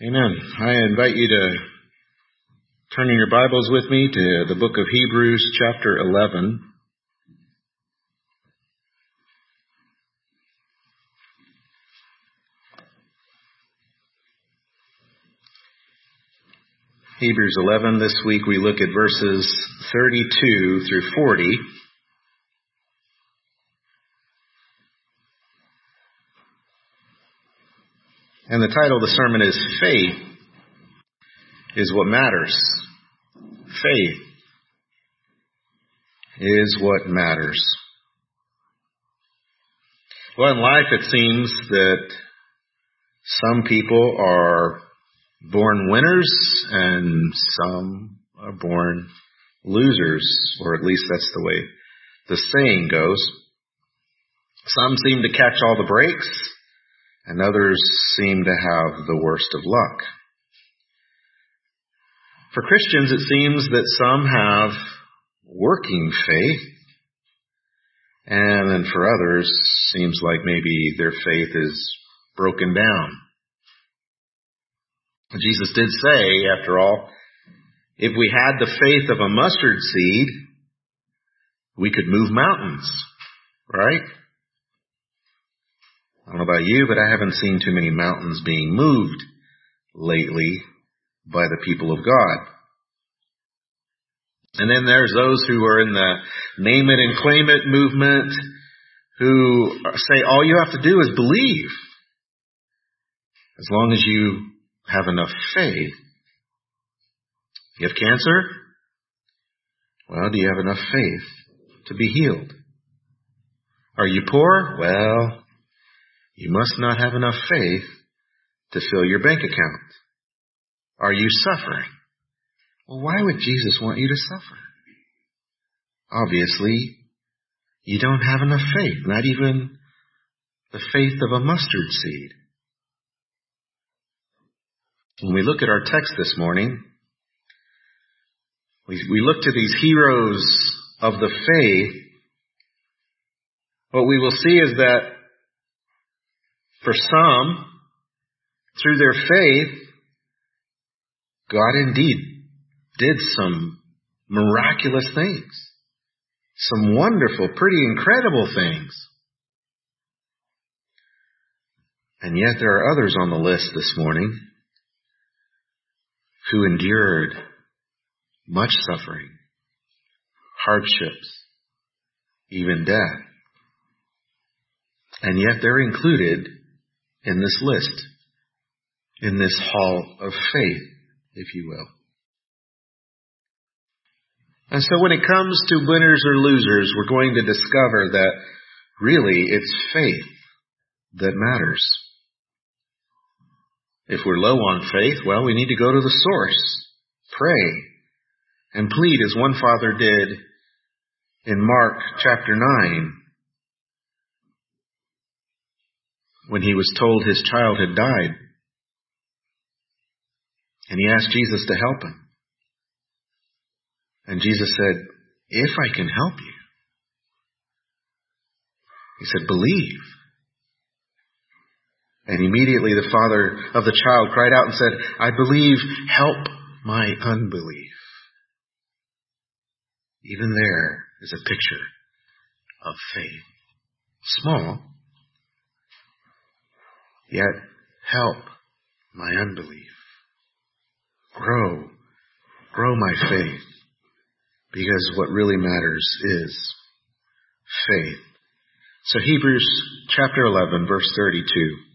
Amen. I invite you to turn in your Bibles with me to the book of Hebrews, chapter 11. Hebrews 11, this week we look at verses 32 through 40. And the title of the sermon is Faith is What Matters. Faith is what matters. Well, in life it seems that some people are born winners and some are born losers, or at least that's the way the saying goes. Some seem to catch all the breaks, and others seem to have the worst of luck. For Christians, it seems that some have working faith, and then for others, seems like maybe their faith is broken down. Jesus did say, after all, if we had the faith of a mustard seed, we could move mountains, right? I don't know about you, but I haven't seen too many mountains being moved lately by the people of God. And then there's those who are in the name it and claim it movement who say all you have to do is believe. As long as you have enough faith. You have cancer? Well, do you have enough faith to be healed? Are you poor? Well, you must not have enough faith to fill your bank account. Are you suffering? Well, why would Jesus want you to suffer? Obviously, you don't have enough faith, not even the faith of a mustard seed. When we look at our text this morning, we look to these heroes of the faith. What we will see is that for some, through their faith, God indeed did some miraculous things. Some wonderful, pretty incredible things. And yet there are others on the list this morning who endured much suffering, hardships, even death. And yet they're included in this list, in this hall of faith, if you will. And so when it comes to winners or losers, we're going to discover that really it's faith that matters. If we're low on faith, well, we need to go to the source, pray, and plead as one father did in Mark chapter 9, when he was told his child had died. And he asked Jesus to help him. And Jesus said, if I can help you. He said, believe. And immediately the father of the child cried out and said, I believe, help my unbelief. Even there is a picture of faith. Small, yet help my unbelief. Grow my faith. Because what really matters is faith. So Hebrews chapter 11, verse 32.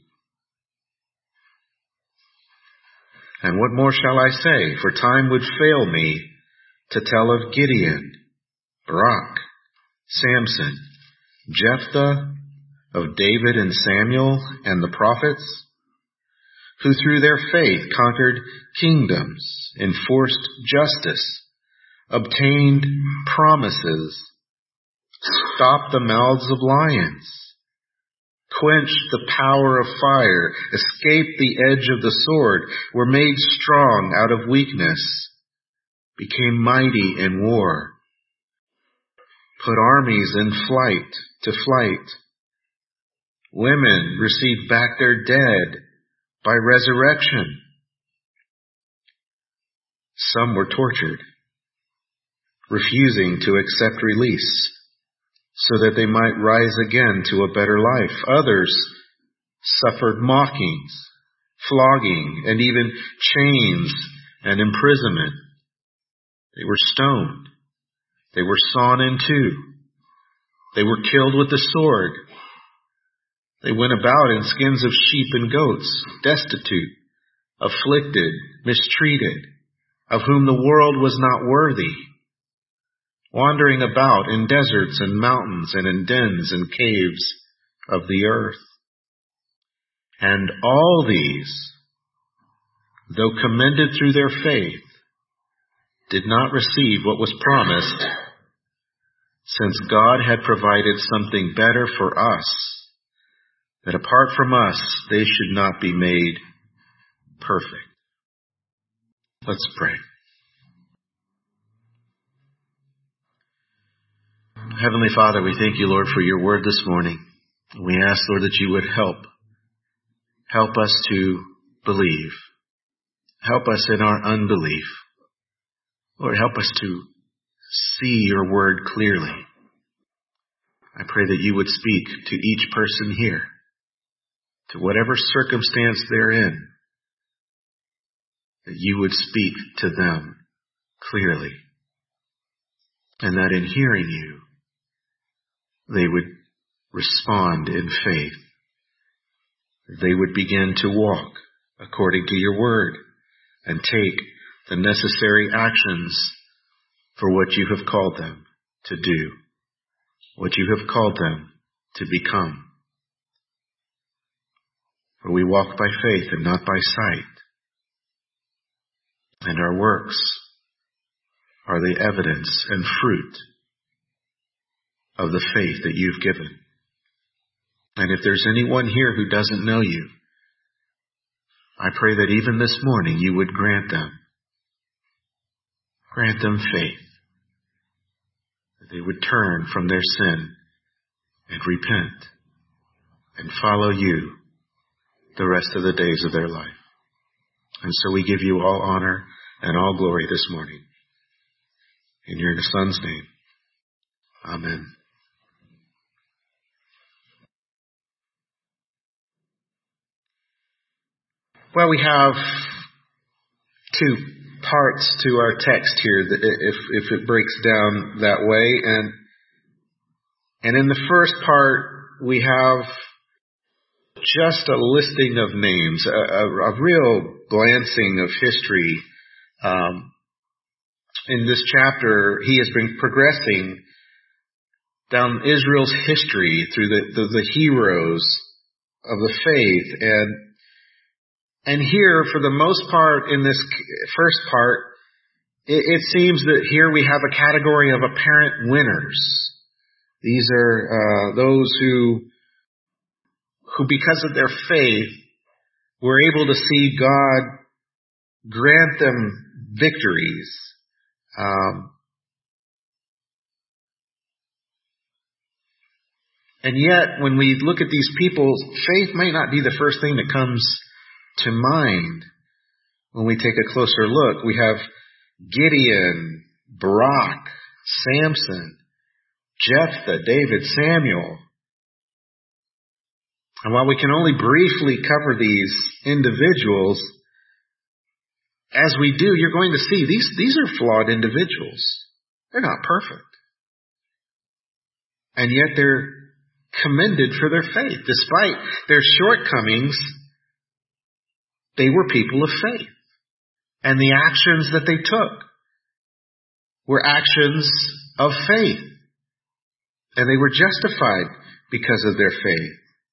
And what more shall I say? For time would fail me to tell of Gideon, Barak, Samson, Jephthah, of David and Samuel and the prophets, who through their faith conquered kingdoms, enforced justice, obtained promises, stopped the mouths of lions, quenched the power of fire, escaped the edge of the sword, were made strong out of weakness, became mighty in war, put armies to flight. Women received back their dead by resurrection. Some were tortured, refusing to accept release so that they might rise again to a better life. Others suffered mockings, flogging, and even chains and imprisonment. They were stoned. They were sawn in two. They were killed with the sword. They went about in skins of sheep and goats, destitute, afflicted, mistreated, of whom the world was not worthy, wandering about in deserts and mountains and in dens and caves of the earth. And all these, though commended through their faith, did not receive what was promised, since God had provided something better for us, that apart from us they should not be made perfect. Let's pray. Heavenly Father, we thank you, Lord, for your word this morning. We ask, Lord, that you would help us to believe. Help us in our unbelief. Lord, help us to see your word clearly. I pray that you would speak to each person here, to whatever circumstance they're in, that you would speak to them clearly, and that in hearing you, they would respond in faith. They would begin to walk according to your word and take the necessary actions for what you have called them to do, what you have called them to become. For we walk by faith and not by sight, and our works are the evidence and fruit of the faith that you've given. And if there's anyone here who doesn't know you, I pray that even this morning you would grant them faith, that they would turn from their sin and repent and follow you the rest of the days of their life. And so we give you all honor and all glory this morning. In your Son's name, amen. Well, we have two parts to our text here, if it breaks down that way. And in the first part, we have just a listing of names, a real glancing of history. In this chapter, he has been progressing down Israel's history through the heroes of the faith. And here, for the most part, in this first part, it seems that here we have a category of apparent winners. These are those who because of their faith were able to see God grant them victories. And yet, when we look at these people, faith might not be the first thing that comes to mind. When we take a closer look, we have Gideon, Barak, Samson, Jephthah, David, Samuel. And while we can only briefly cover these individuals, as we do, you're going to see these are flawed individuals. They're not perfect. And yet they're commended for their faith. Despite their shortcomings, they were people of faith. And the actions that they took were actions of faith. And they were justified because of their faith.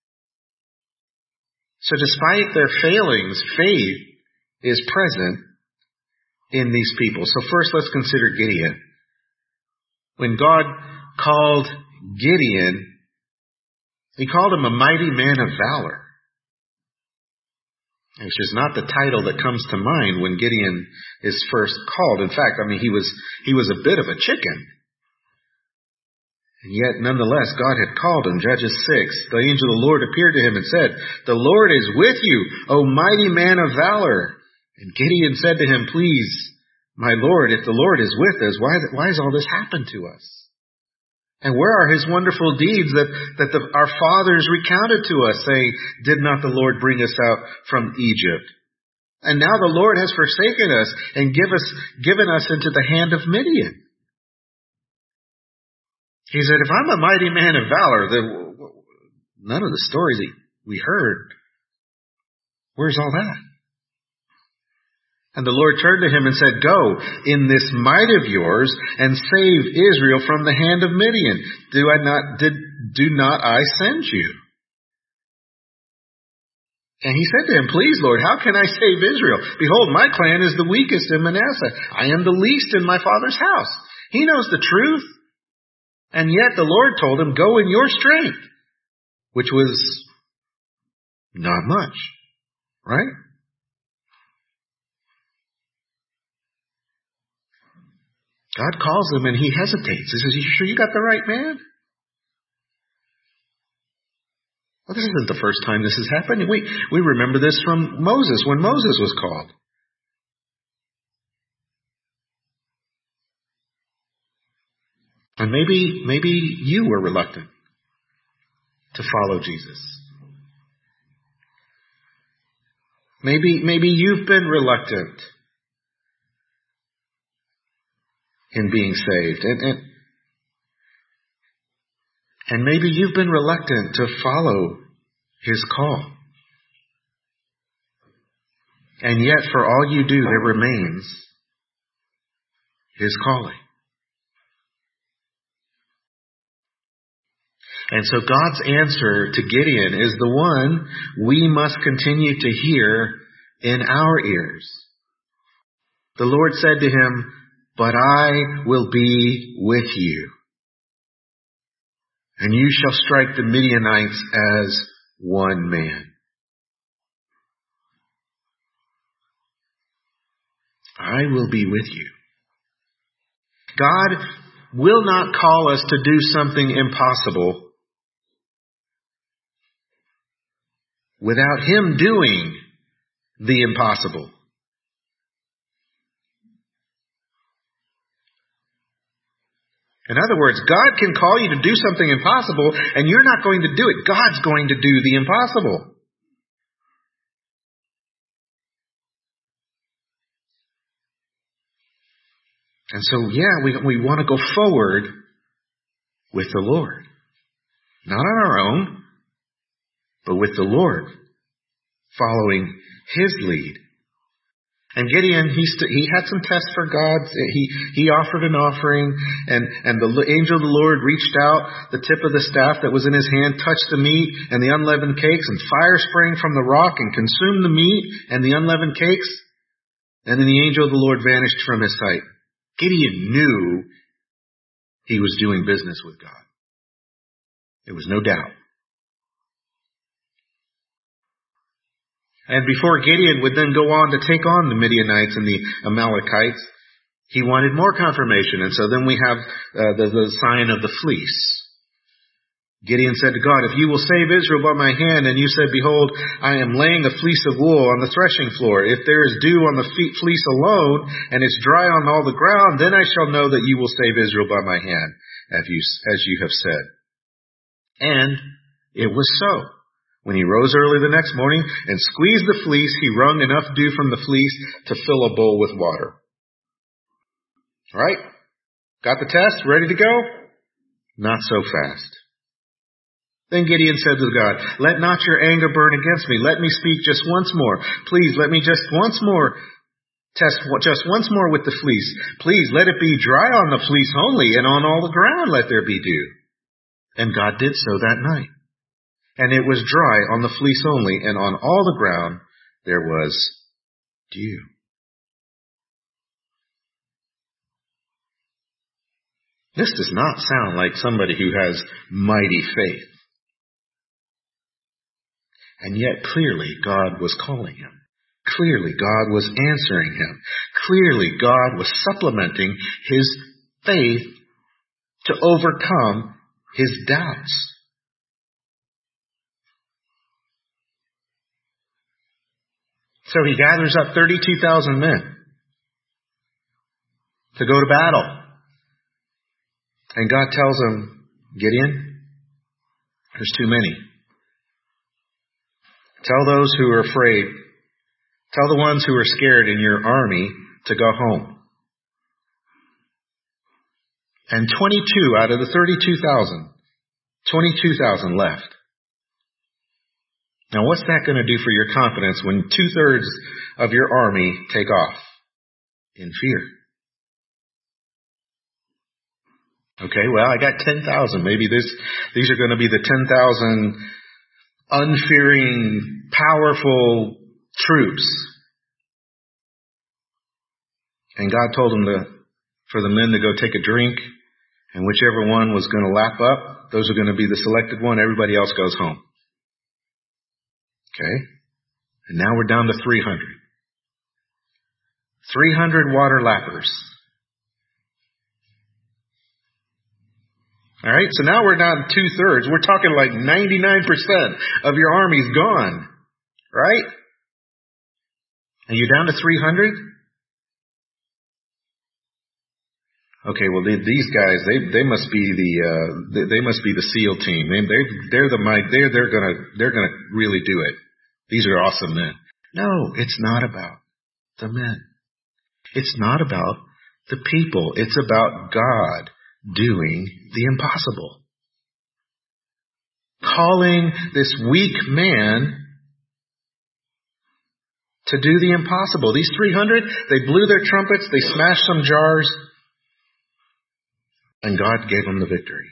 So despite their failings, faith is present in these people. So first let's consider Gideon. When God called Gideon, he called him a mighty man of valor, which is not the title that comes to mind when Gideon is first called. In fact, he was a bit of a chicken. And yet, nonetheless, God had called him. Judges 6, the angel of the Lord appeared to him and said, "The Lord is with you, O mighty man of valor." And Gideon said to him, "Please My Lord, if the Lord is with us, why has all this happened to us? And where are his wonderful deeds that our fathers recounted to us, saying, did not the Lord bring us out from Egypt? And now the Lord has forsaken us and given us into the hand of Midian. He said, if I'm a mighty man of valor, then none of the stories that we heard, where's all that? And the Lord turned to him and said, go in this might of yours and save Israel from the hand of Midian. Do not I send you? And he said to him, please, Lord, how can I save Israel? Behold, my clan is the weakest in Manasseh. I am the least in my father's house. He knows the truth. And yet the Lord told him, go in your strength, which was not much, right? God calls him and he hesitates. He says, you sure you got the right man? Well, this isn't the first time this has happened. We remember this from Moses, when Moses was called. And maybe you were reluctant to follow Jesus. Maybe you've been reluctant in being saved. And maybe you've been reluctant to follow his call. And yet, for all you do, there remains his calling. And so God's answer to Gideon is the one we must continue to hear in our ears. The Lord said to him, but I will be with you, and you shall strike the Midianites as one man. I will be with you. God will not call us to do something impossible without him doing the impossible. In other words, God can call you to do something impossible, and you're not going to do it. God's going to do the impossible. And so, we want to go forward with the Lord. Not on our own, but with the Lord, following his lead. And Gideon, he had some tests for God. He offered an offering, and the angel of the Lord reached out the tip of the staff that was in his hand, touched the meat and the unleavened cakes, and fire sprang from the rock and consumed the meat and the unleavened cakes. And then the angel of the Lord vanished from his sight. Gideon knew he was doing business with God. There was no doubt. And before Gideon would then go on to take on the Midianites and the Amalekites, he wanted more confirmation. And so then we have the sign of the fleece. Gideon said to God, if you will save Israel by my hand, and you said, behold, I am laying a fleece of wool on the threshing floor. If there is dew on the fleece alone, and it's dry on all the ground, then I shall know that you will save Israel by my hand, as you have said. And it was so. When he rose early the next morning and squeezed the fleece, he wrung enough dew from the fleece to fill a bowl with water. All right? Got the test? Ready to go? Not so fast. Then Gideon said to God, let not your anger burn against me. Let me speak just once more. Please, let me just once more test just once more with the fleece. Please, let it be dry on the fleece only, and on all the ground let there be dew. And God did so that night. And it was dry on the fleece only, and on all the ground there was dew. This does not sound like somebody who has mighty faith. And yet clearly God was calling him. Clearly God was answering him. Clearly God was supplementing his faith to overcome his doubts. So he gathers up 32,000 men. to go to battle. And God tells him, Gideon, there's too many. Tell those who are afraid, tell the ones who are scared in your army to go home. And 22 out of the 32,000, 22,000 left. Now what's that going to do for your confidence when 2/3 of your army take off in fear? Okay, well, I got 10,000. Maybe these are going to be the 10,000 unfearing, powerful troops. And God told them for the men to go take a drink, and whichever one was going to lap up, those are going to be the selected one. Everybody else goes home. Okay? And now we're down to 300. 300 water lappers. All right, so now we're down to 2/3. We're talking like 99% of your army's gone, right? And you're down to 300? Okay, well these guys they must be the SEAL team. They're gonna really do it. These are awesome men. No, it's not about the men. It's not about the people. It's about God doing the impossible. Calling this weak man to do the impossible. These 300, they blew their trumpets, they smashed some jars, and God gave them the victory.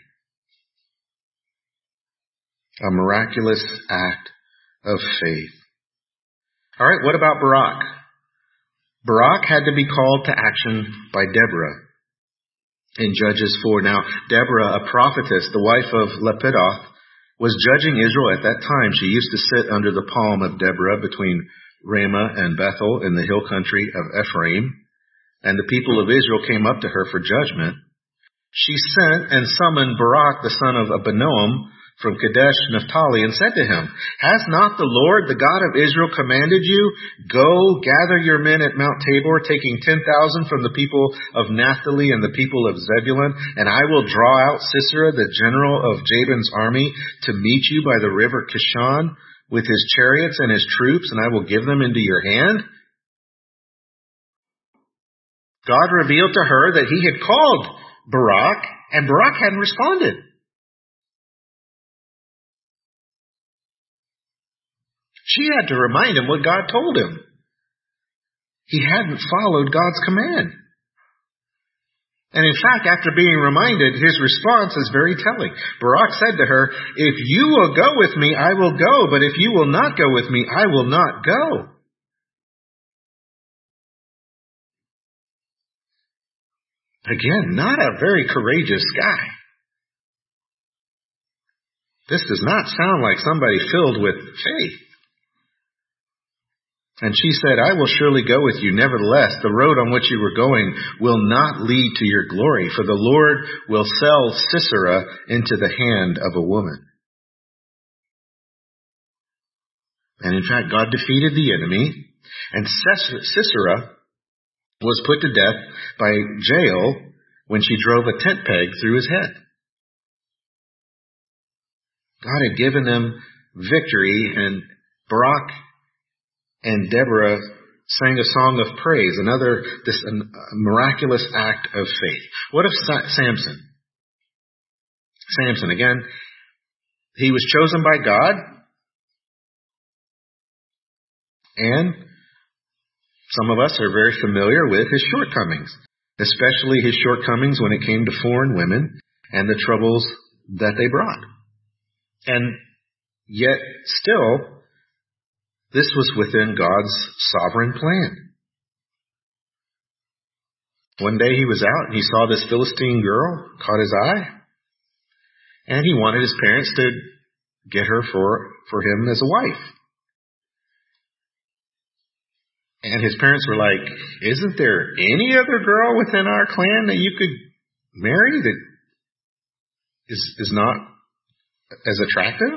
A miraculous act of faith. All right, what about Barak? Barak had to be called to action by Deborah in Judges 4. Now, Deborah, a prophetess, the wife of Lapidoth, was judging Israel at that time. She used to sit under the palm of Deborah between Ramah and Bethel in the hill country of Ephraim, and the people of Israel came up to her for judgment. She sent and summoned Barak, the son of Abinoam, from Kadesh Naphtali, and said to him, Has not the Lord, the God of Israel, commanded you, Go, gather your men at Mount Tabor, taking 10,000 from the people of Naphtali and the people of Zebulun, and I will draw out Sisera, the general of Jabin's army, to meet you by the river Kishon, with his chariots and his troops, and I will give them into your hand? God revealed to her that he had called Barak, and Barak hadn't responded. She had to remind him what God told him. He hadn't followed God's command. And in fact, after being reminded, his response is very telling. Barak said to her, If you will go with me, I will go. But if you will not go with me, I will not go. Again, not a very courageous guy. This does not sound like somebody filled with faith. And she said, I will surely go with you. Nevertheless, the road on which you were going will not lead to your glory, for the Lord will sell Sisera into the hand of a woman. And in fact, God defeated the enemy, and Sisera was put to death by Jael when she drove a tent peg through his head. God had given them victory, and Barak and Deborah sang a song of praise, a miraculous act of faith. What of Samson? Samson, again, he was chosen by God, and some of us are very familiar with his shortcomings, especially his shortcomings when it came to foreign women and the troubles that they brought. And yet still, this was within God's sovereign plan. One day he was out and he saw this Philistine girl, caught his eye, and he wanted his parents to get her for him as a wife. And his parents were like, Isn't there any other girl within our clan that you could marry that is not as attractive?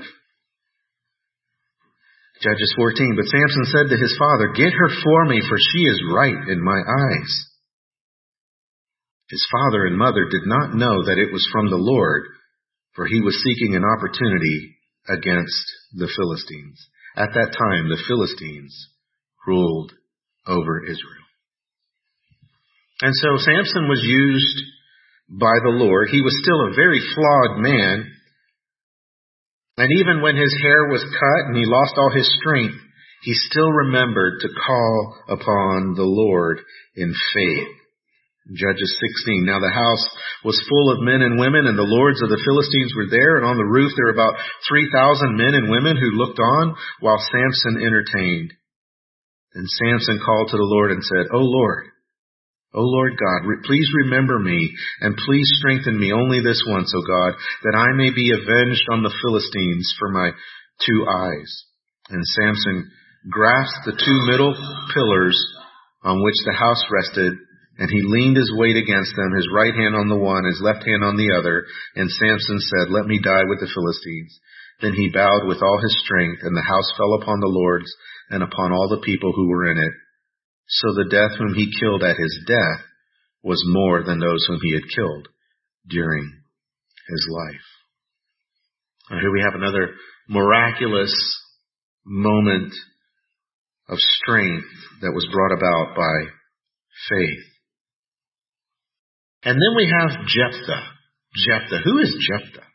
Judges 14, But Samson said to his father, Get her for me, for she is right in my eyes. His father and mother did not know that it was from the Lord, for he was seeking an opportunity against the Philistines. At that time, the Philistines ruled over Israel. And so Samson was used by the Lord. He was still a very flawed man. And even when his hair was cut and he lost all his strength, he still remembered to call upon the Lord in faith. Judges 16. Now the house was full of men and women, and the lords of the Philistines were there, and on the roof there were about 3,000 men and women who looked on while Samson entertained. And Samson called to the Lord and said, O Lord God, please remember me, and please strengthen me only this once, O God, that I may be avenged on the Philistines for my 2 eyes. And Samson grasped the 2 middle pillars on which the house rested, and he leaned his weight against them, his right hand on the one, his left hand on the other. And Samson said, Let me die with the Philistines. Then he bowed with all his strength, and the house fell upon the lords and upon all the people who were in it. So the death whom he killed at his death was more than those whom he had killed during his life. Now here we have another miraculous moment of strength that was brought about by faith. And then we have Jephthah. Jephthah. Who is Jephthah?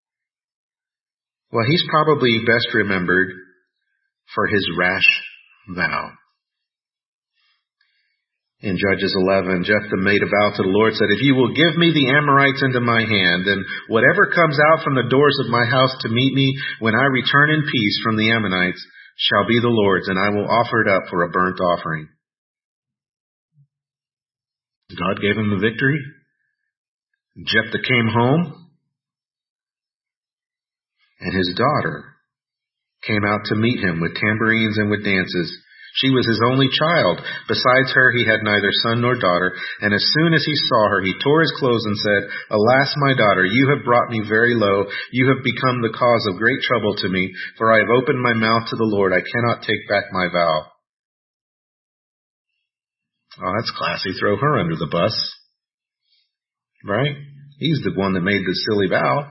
Well, he's probably best remembered for his rash vow. In Judges 11, Jephthah made a vow to the Lord, said, If you will give me the Amorites into my hand, then whatever comes out from the doors of my house to meet me when I return in peace from the Ammonites shall be the Lord's, and I will offer it up for a burnt offering. God gave him the victory. Jephthah came home, and his daughter came out to meet him with tambourines and with dances. She was his only child. Besides her, he had neither son nor daughter. And as soon as he saw her, he tore his clothes and said, Alas, my daughter, you have brought me very low. You have become the cause of great trouble to me, for I have opened my mouth to the Lord. I cannot take back my vow. Oh, that's classy. Throw her under the bus. Right? He's the one that made the silly vow.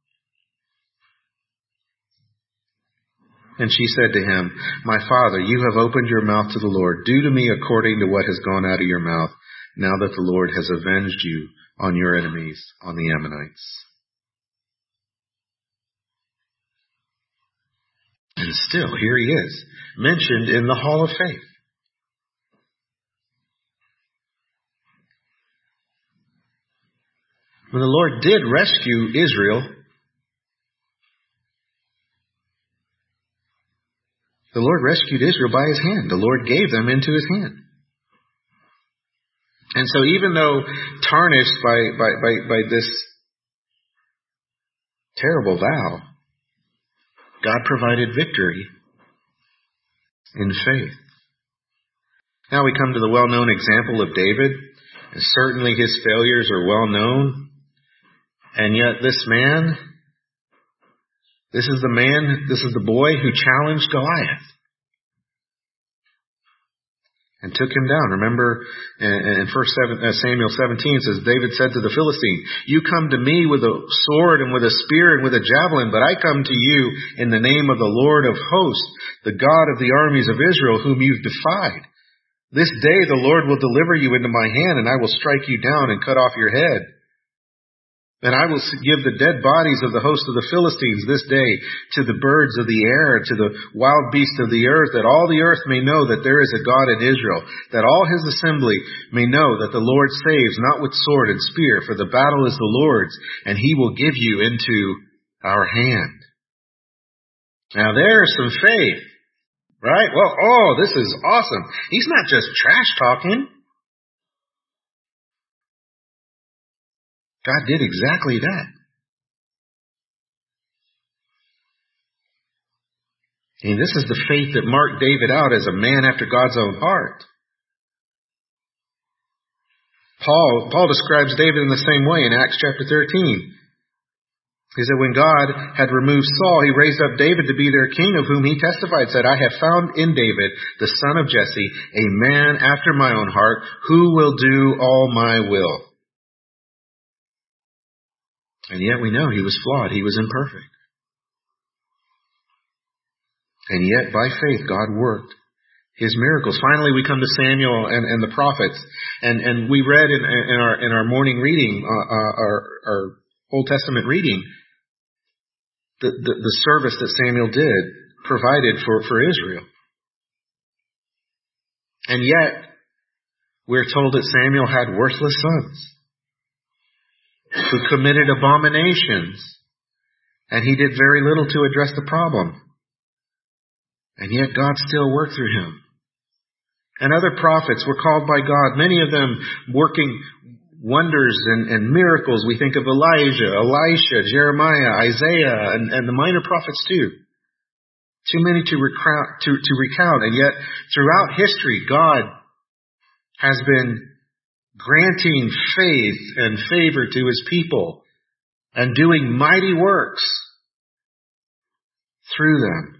And she said to him, My father, you have opened your mouth to the Lord. Do to me according to what has gone out of your mouth, now that the Lord has avenged you on your enemies, on the Ammonites. And still, here he is, mentioned in the Hall of Faith. When the Lord did rescue Israel, the Lord rescued Israel by his hand. The Lord gave them into his hand. And so even though tarnished by this terrible vow, God provided victory in faith. Now we come to the well-known example of David. And certainly his failures are well known. And yet this is the boy who challenged Goliath and took him down. Remember in 1 Samuel 17 says, David said to the Philistine, You come to me with a sword and with a spear and with a javelin, but I come to you in the name of the Lord of hosts, the God of the armies of Israel, whom you've defied. This day the Lord will deliver you into my hand, and I will strike you down and cut off your head. And I will give the dead bodies of the host of the Philistines this day to the birds of the air, to the wild beasts of the earth, that all the earth may know that there is a God in Israel, that all his assembly may know that the Lord saves, not with sword and spear, for the battle is the Lord's, and he will give you into our hand. Now there's some faith, right? Well, this is awesome. He's not just trash talking. God did exactly that. And this is the faith that marked David out as a man after God's own heart. Paul describes David in the same way in Acts chapter 13. He said, when God had removed Saul, he raised up David to be their king, of whom he testified, said, I have found in David, the son of Jesse, a man after my own heart, who will do all my will. And yet we know he was flawed. He was imperfect. And yet by faith, God worked his miracles. Finally, we come to Samuel and the prophets. And we read in our morning reading, our Old Testament reading, the service that Samuel provided for Israel. And yet, we're told that Samuel had worthless sons who committed abominations, and he did very little to address the problem. And yet God still worked through him. And other prophets were called by God, many of them working wonders and miracles. We think of Elijah, Elisha, Jeremiah, Isaiah, and the minor prophets too. Too many to recount. And yet, throughout history, God has been granting faith and favor to his people and doing mighty works through them.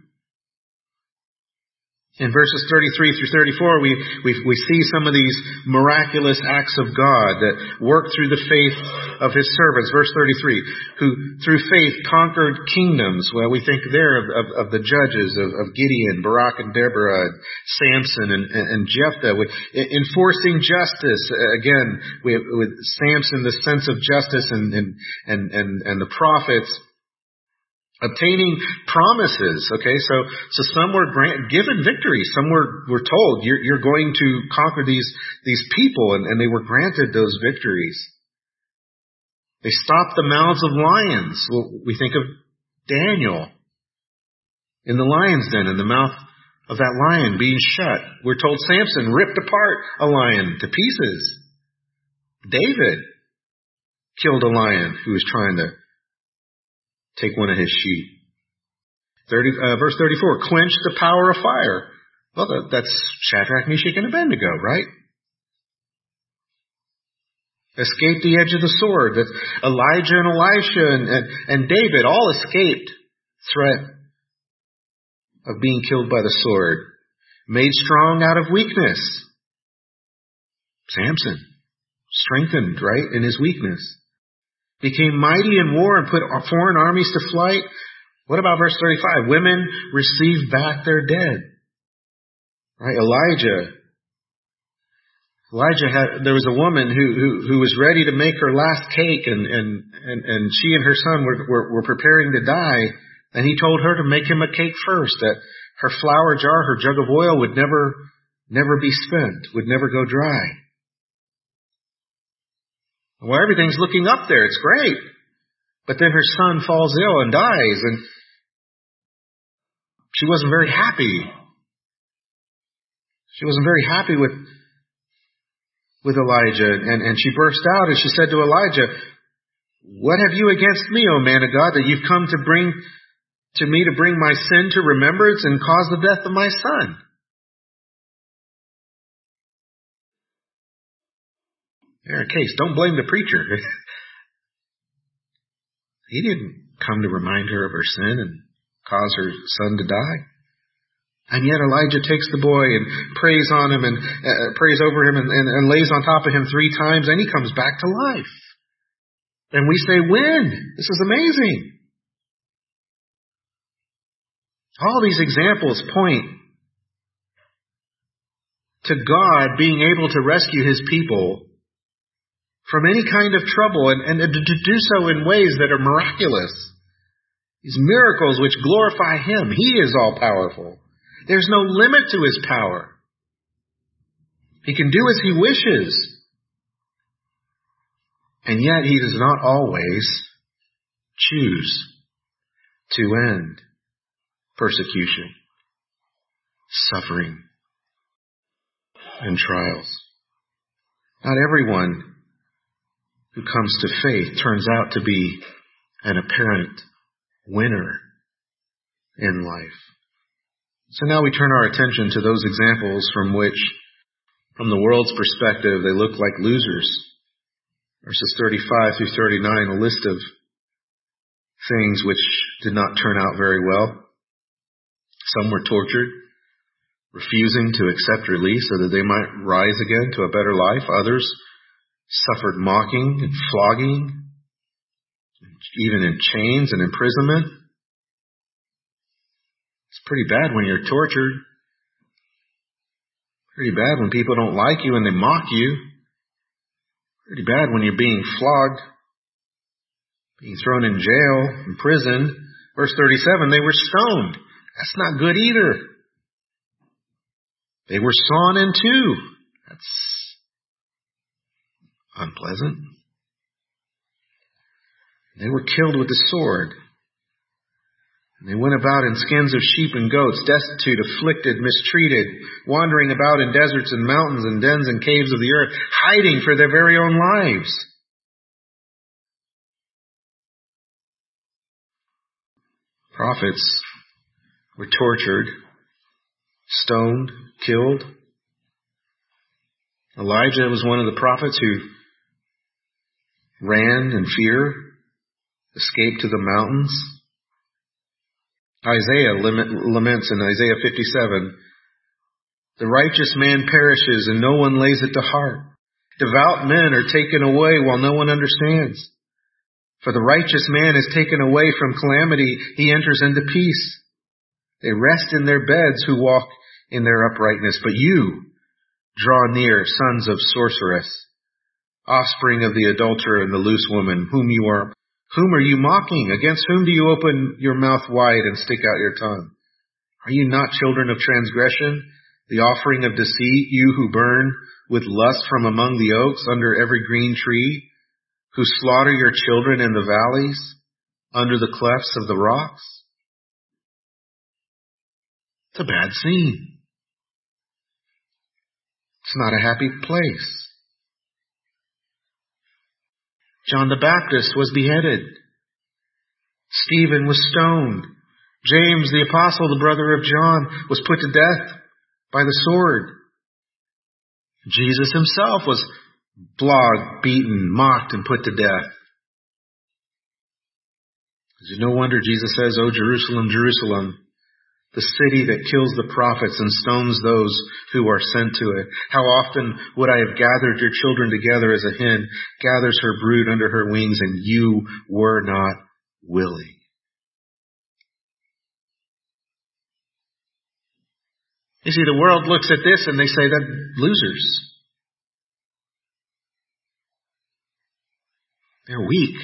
In verses 33 through 34, we see some of these miraculous acts of God that work through the faith of his servants. Verse 33, who through faith conquered kingdoms. Well, we think there of the judges of Gideon, Barak and Deborah, Samson and Jephthah. Enforcing justice, again, with Samson, the sense of justice and the prophets. Obtaining promises, okay, so some were given victory. Some were told, you're going to conquer these people, and they were granted those victories. They stopped the mouths of lions. Well, we think of Daniel in the lion's den, in the mouth of that lion being shut. We're told Samson ripped apart a lion to pieces. David killed a lion who was trying to take one of his sheep. Verse 34, quench the power of fire. Well, that's Shadrach, Meshach, and Abednego, right? Escaped the edge of the sword. That Elijah and Elisha and David all escaped threat of being killed by the sword. Made strong out of weakness. Samson, strengthened, right, in his weakness. Became mighty in war and put foreign armies to flight. What about verse 35? Women received back their dead. Right? Elijah there was a woman who was ready to make her last cake, and she and her son were preparing to die, and he told her to make him a cake first, that her flour jar, her jug of oil would never be spent, would never go dry. Well, everything's looking up there. It's great. But then her son falls ill and dies, and she wasn't very happy. She wasn't very happy with Elijah, and she burst out and she said to Elijah, what have you against me, O man of God, that you've come to bring to me to bring my sin to remembrance and cause the death of my son? In her case, don't blame the preacher. He didn't come to remind her of her sin and cause her son to die. And yet Elijah takes the boy and prays on him and prays over him and lays on top of him 3 times, and he comes back to life. And we say, when? This is amazing. All these examples point to God being able to rescue his people from any kind of trouble, and to do so in ways that are miraculous. These miracles which glorify him. He is all powerful. There's no limit to his power. He can do as he wishes. And yet he does not always choose to end persecution, suffering, and trials. Not everyone who comes to faith turns out to be an apparent winner in life. So now we turn our attention to those examples from which, from the world's perspective, they look like losers. Verses 35 through 39, a list of things which did not turn out very well. Some were tortured, refusing to accept release so that they might rise again to a better life. Others suffered mocking and flogging, and even in chains and imprisonment. It's pretty bad when you're tortured. Pretty bad when people don't like you and they mock you. Pretty bad when you're being flogged, being thrown in jail, imprisoned. Verse 37, they were stoned. That's not good either. They were sawn in two. That's unpleasant. They were killed with the sword. They went about in skins of sheep and goats, destitute, afflicted, mistreated, wandering about in deserts and mountains and dens and caves of the earth, hiding for their very own lives. Prophets were tortured, stoned, killed. Elijah was one of the prophets who ran in fear, escaped to the mountains. Isaiah laments in Isaiah 57, the righteous man perishes and no one lays it to heart. Devout men are taken away while no one understands. For the righteous man is taken away from calamity, he enters into peace. They rest in their beds who walk in their uprightness. But you draw near, sons of sorceress, offspring of the adulterer and the loose woman, whom are you mocking? Against whom do you open your mouth wide and stick out your tongue? Are you not children of transgression, the offering of deceit, you who burn with lust from among the oaks under every green tree, who slaughter your children in the valleys, under the clefts of the rocks? It's a bad scene. It's not a happy place. John the Baptist was beheaded. Stephen was stoned. James the apostle, the brother of John, was put to death by the sword. Jesus himself was flogged, beaten, mocked, and put to death. Is it no wonder Jesus says, O Jerusalem, Jerusalem, the city that kills the prophets and stones those who are sent to it. How often would I have gathered your children together as a hen gathers her brood under her wings, and you were not willing. You see, the world looks at this and they say that losers. They're weak.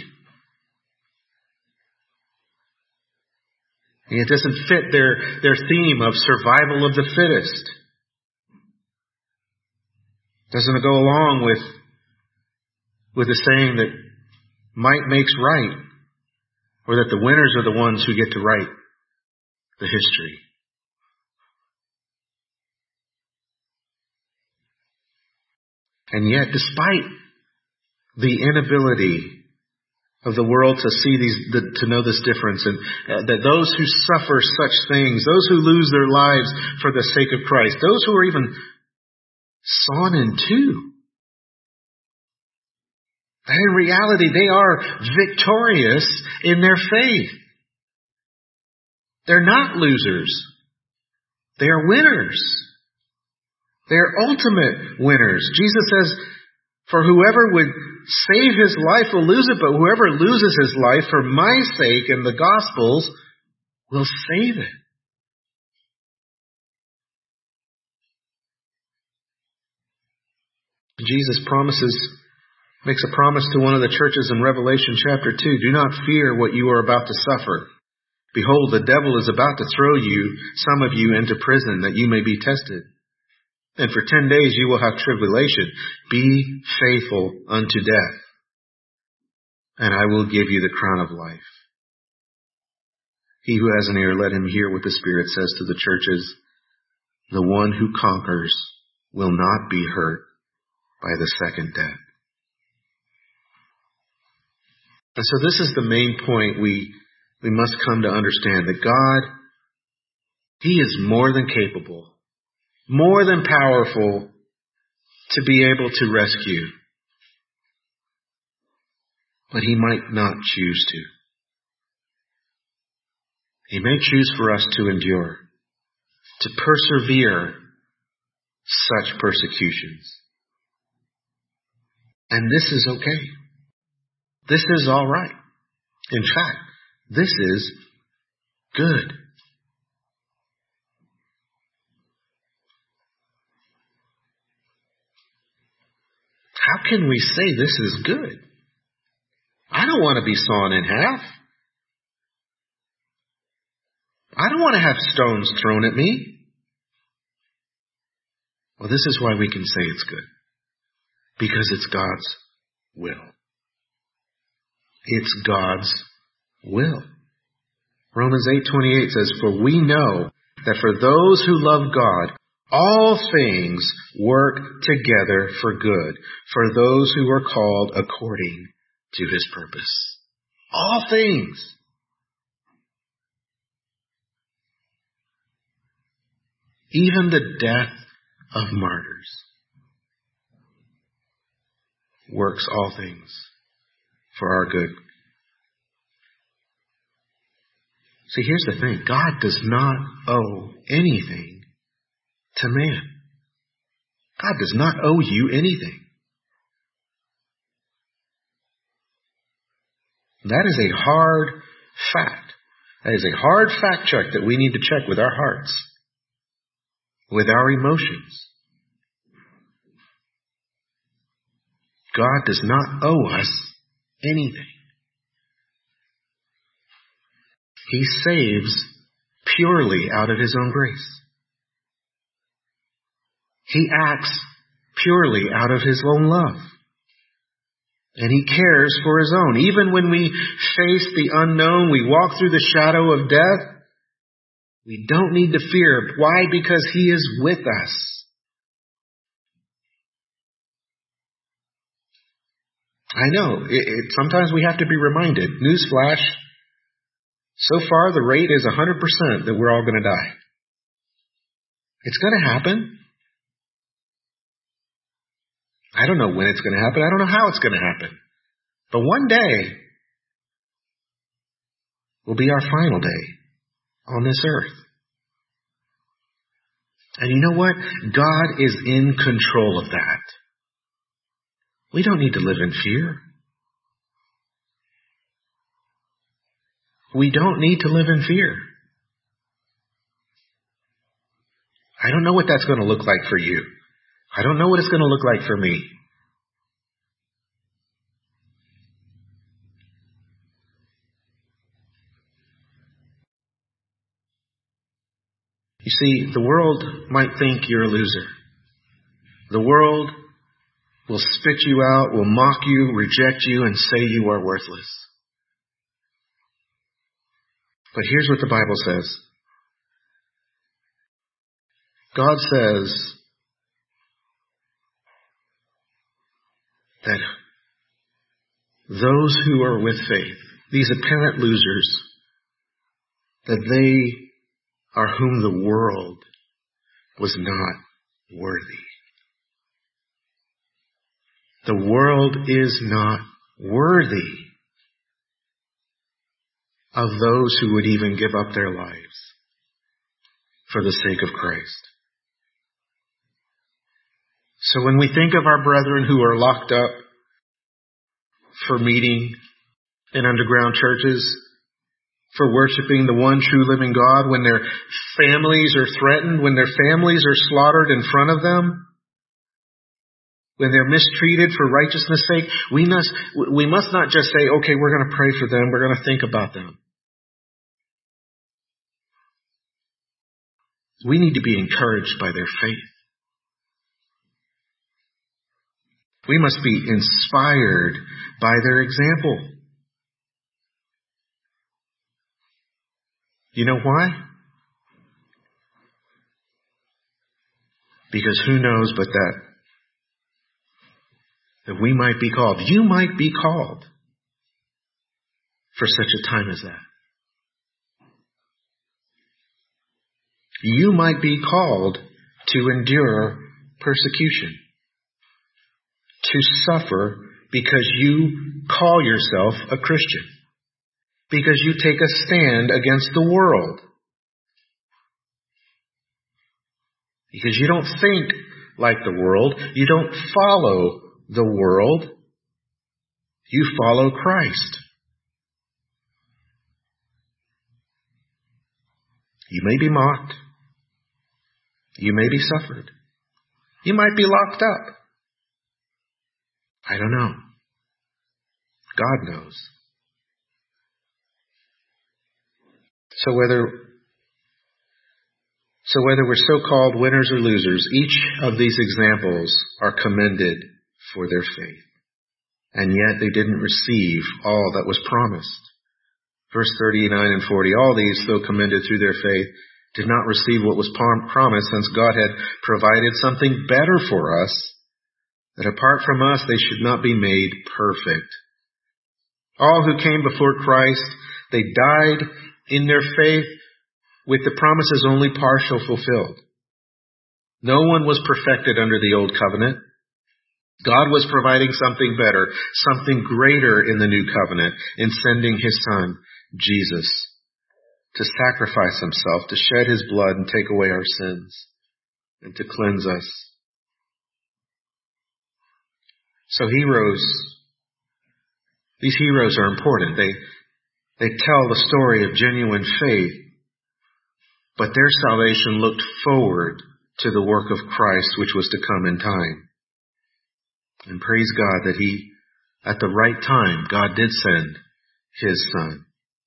It doesn't fit their theme of survival of the fittest. Doesn't go along with the saying that might makes right, or that the winners are the ones who get to write the history. And yet, despite the inability of the world to see to know this difference, and that those who suffer such things, those who lose their lives for the sake of Christ, those who are even sawn in two, that in reality they are victorious in their faith. They're not losers. They are winners. They are ultimate winners. Jesus says, for whoever would save his life will lose it, but whoever loses his life for my sake and the gospel's will save it. Jesus makes a promise to one of the churches in Revelation chapter 2. Do not fear what you are about to suffer. Behold, the devil is about to throw some of you into prison, that you may be tested. And for 10 days you will have tribulation. Be faithful unto death, and I will give you the crown of life. He who has an ear, let him hear what the Spirit says to the churches. The one who conquers will not be hurt by the second death. And so this is the main point we must come to understand, that God, He is more than capable, more than powerful to be able to rescue. But He might not choose to. He may choose for us to endure, to persevere such persecutions. And this is okay. This is all right. In fact, this is good. How can we say this is good? I don't want to be sawn in half. I don't want to have stones thrown at me. Well, this is why we can say it's good. Because it's God's will. It's God's will. Romans 8:28 says, "For we know that for those who love God, all things work together for good, for those who are called according to His purpose." All things. Even the death of martyrs works all things for our good. See, here's the thing. God does not owe anything to man. God does not owe you anything. That is a hard fact. That is a hard fact check that we need to check with our hearts, with our emotions. God does not owe us anything. He saves purely out of His own grace. He acts purely out of His own love. And He cares for His own. Even when we face the unknown, we walk through the shadow of death, we don't need to fear. Why? Because He is with us. I know, sometimes we have to be reminded. Newsflash, so far the rate is 100% that we're all going to die. It's going to happen. I don't know when it's going to happen. I don't know how it's going to happen. But one day will be our final day on this earth. And you know what? God is in control of that. We don't need to live in fear. We don't need to live in fear. I don't know what that's going to look like for you. I don't know what it's going to look like for me. You see, the world might think you're a loser. The world will spit you out, will mock you, reject you, and say you are worthless. But here's what the Bible says. God says that those who are with faith, these apparent losers, that they are whom the world was not worthy. The world is not worthy of those who would even give up their lives for the sake of Christ. So when we think of our brethren who are locked up for meeting in underground churches, for worshiping the one true living God, when their families are threatened, when their families are slaughtered in front of them, when they're mistreated for righteousness' sake, we must not just say, okay, we're going to pray for them, we're going to think about them. We need to be encouraged by their faith. We must be inspired by their example. You know why? Because who knows but that we might be called. You might be called for such a time as that. You might be called to endure persecution, to suffer because you call yourself a Christian, because you take a stand against the world, because you don't think like the world, you don't follow the world, you follow Christ. You may be mocked. You may be suffered. You might be locked up. I don't know. God knows. So whether we're so-called winners or losers, each of these examples are commended for their faith. And yet they didn't receive all that was promised. Verse 39 and 40, all these, though commended through their faith, did not receive what was promised, since God had provided something better for us, that apart from us they should not be made perfect. All who came before Christ, they died in their faith with the promises only partial fulfilled. No one was perfected under the old covenant. God was providing something better, something greater in the new covenant, in sending His Son, Jesus, to sacrifice Himself, to shed His blood and take away our sins, and to cleanse us. So these heroes are important. They tell the story of genuine faith, but their salvation looked forward to the work of Christ, which was to come in time. And praise God that at the right time, God did send His Son.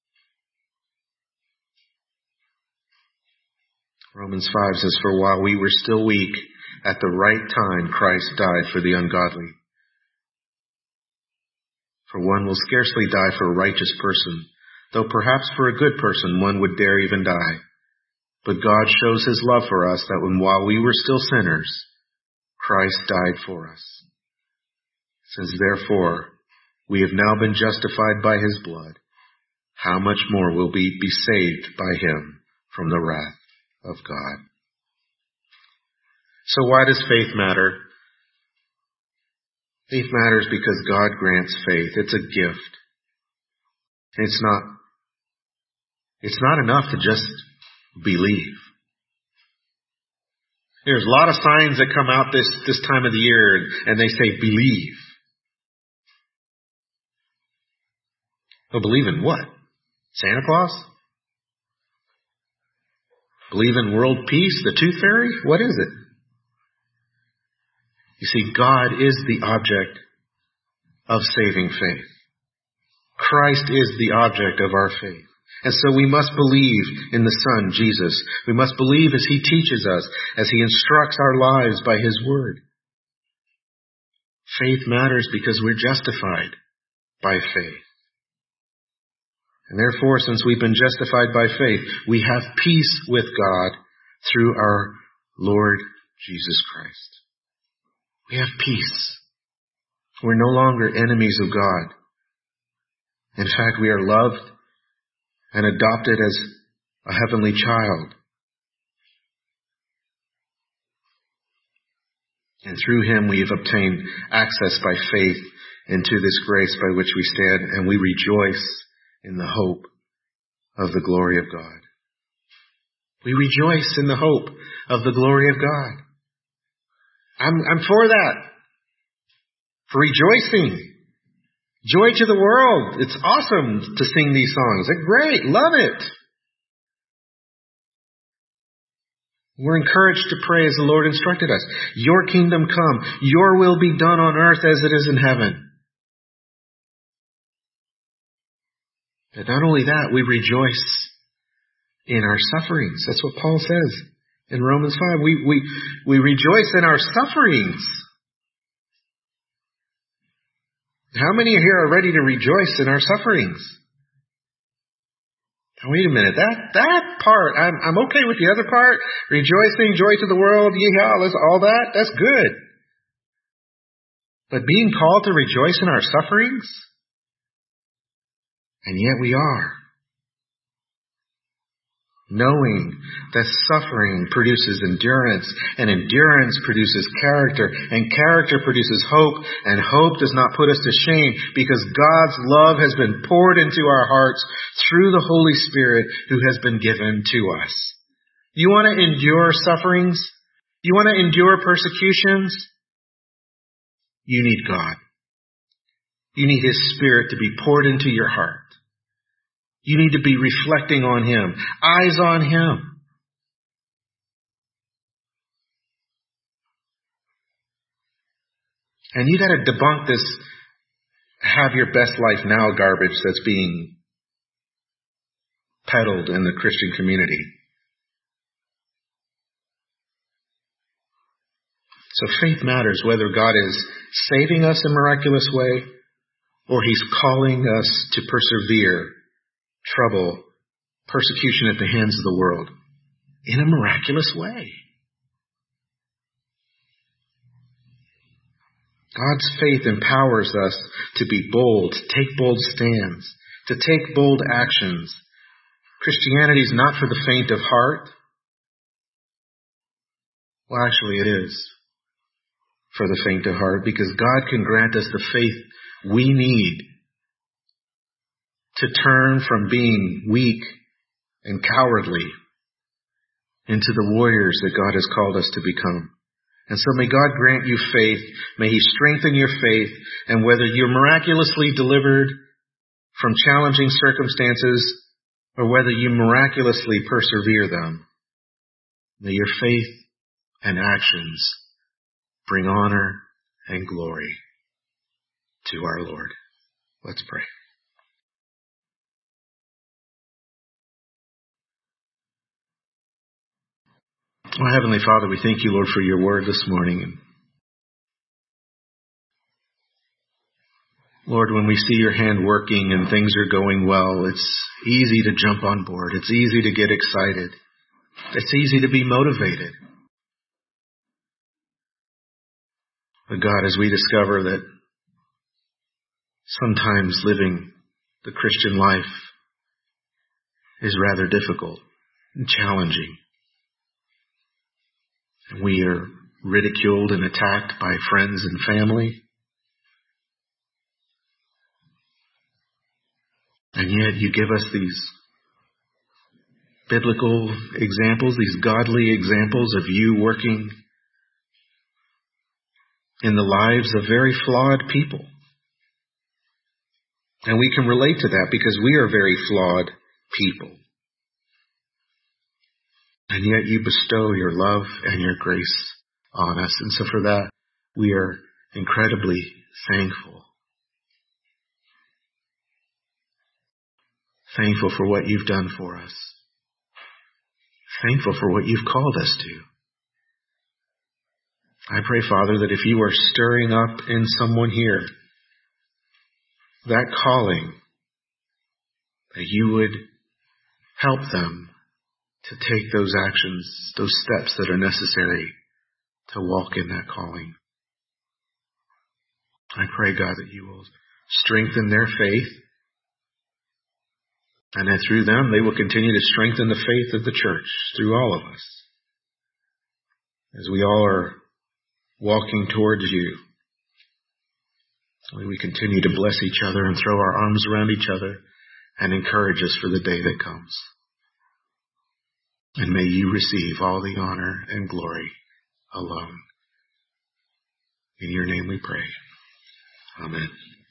Romans 5 says, for while we were still weak, at the right time Christ died for the ungodly. For one will scarcely die for a righteous person, though perhaps for a good person one would dare even die. But God shows His love for us, that while we were still sinners, Christ died for us. Since therefore we have now been justified by His blood, how much more will we be saved by Him from the wrath of God? So why does faith matter? Faith matters because God grants faith. It's a gift. It's not enough to just believe. There's a lot of signs that come out this time of the year, and they say believe. Well, believe in what? Santa Claus? Believe in world peace, the tooth fairy? What is it? You see, God is the object of saving faith. Christ is the object of our faith. And so we must believe in the Son, Jesus. We must believe as He teaches us, as He instructs our lives by His Word. Faith matters because we're justified by faith. And therefore, since we've been justified by faith, we have peace with God through our Lord Jesus Christ. We have peace. We're no longer enemies of God. In fact, we are loved and adopted as a heavenly child. And through Him we have obtained access by faith into this grace by which we stand, and we rejoice in the hope of the glory of God. We rejoice in the hope of the glory of God. I'm for that. For rejoicing. Joy to the world. It's awesome to sing these songs. They're great. Love it. We're encouraged to pray as the Lord instructed us. Your kingdom come. Your will be done on earth as it is in heaven. But not only that, we rejoice in our sufferings. That's what Paul says in Romans 5. We rejoice in our sufferings. How many here are ready to rejoice in our sufferings? Now, wait a minute. That part, I'm okay with the other part. Rejoicing, joy to the world, yeehaw, all that, that's good. But being called to rejoice in our sufferings? And yet we are. Knowing that suffering produces endurance, and endurance produces character, and character produces hope, and hope does not put us to shame, because God's love has been poured into our hearts through the Holy Spirit who has been given to us. You want to endure sufferings? You want to endure persecutions? You need God. You need His Spirit to be poured into your heart. You need to be reflecting on Him, eyes on Him. And you got to debunk this have your best life now garbage that's being peddled in the Christian community. So faith matters whether God is saving us in a miraculous way or He's calling us to persevere trouble, persecution at the hands of the world in a miraculous way. God's faith empowers us to be bold, to take bold stands, to take bold actions. Christianity is not for the faint of heart. Well, actually it is for the faint of heart, because God can grant us the faith we need to turn from being weak and cowardly into the warriors that God has called us to become. And so may God grant you faith. May He strengthen your faith. And whether you're miraculously delivered from challenging circumstances or whether you miraculously persevere them, may your faith and actions bring honor and glory to our Lord. Let's pray. Oh, Heavenly Father, we thank you, Lord, for your word this morning. And Lord, when we see your hand working and things are going well, it's easy to jump on board. It's easy to get excited. It's easy to be motivated. But God, as we discover that sometimes living the Christian life is rather difficult and challenging, and we are ridiculed and attacked by friends and family, and yet you give us these biblical examples, these godly examples of you working in the lives of very flawed people. And we can relate to that because we are very flawed people. And yet you bestow your love and your grace on us. And so for that, we are incredibly thankful. Thankful for what you've done for us. Thankful for what you've called us to. I pray, Father, that if you are stirring up in someone here that calling, that you would help them to take those actions, those steps that are necessary to walk in that calling. I pray, God, that you will strengthen their faith, and that through them they will continue to strengthen the faith of the church through all of us as we all are walking towards you. May we continue to bless each other and throw our arms around each other and encourage us for the day that comes. And may you receive all the honor and glory alone. In your name we pray. Amen.